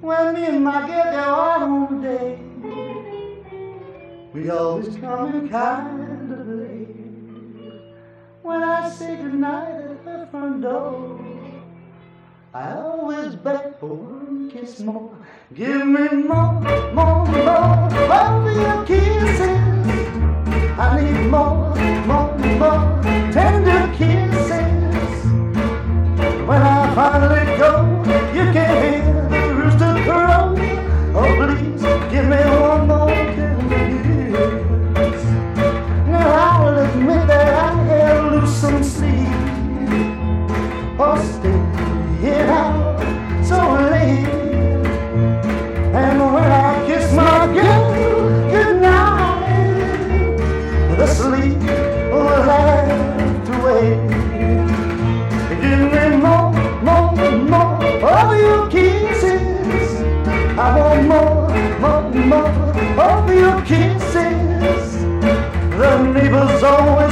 When me and my girl go out on a date, we always come in kind of late. When I say goodnight at the front door, I always beg for one kiss more. Give me more, more, more of your kisses. I need more, more, more tender kisses. When I finally go, you can hear the rooster crow. Oh, please give me one more tender kiss. Now I'll admit that I have lose some sleep. Oh, staying out so late. And when I kiss my girl goodnight, the sleep will have to wait. Give me more, more, more of your kisses. I want more, more, more of your kisses. The neighbors always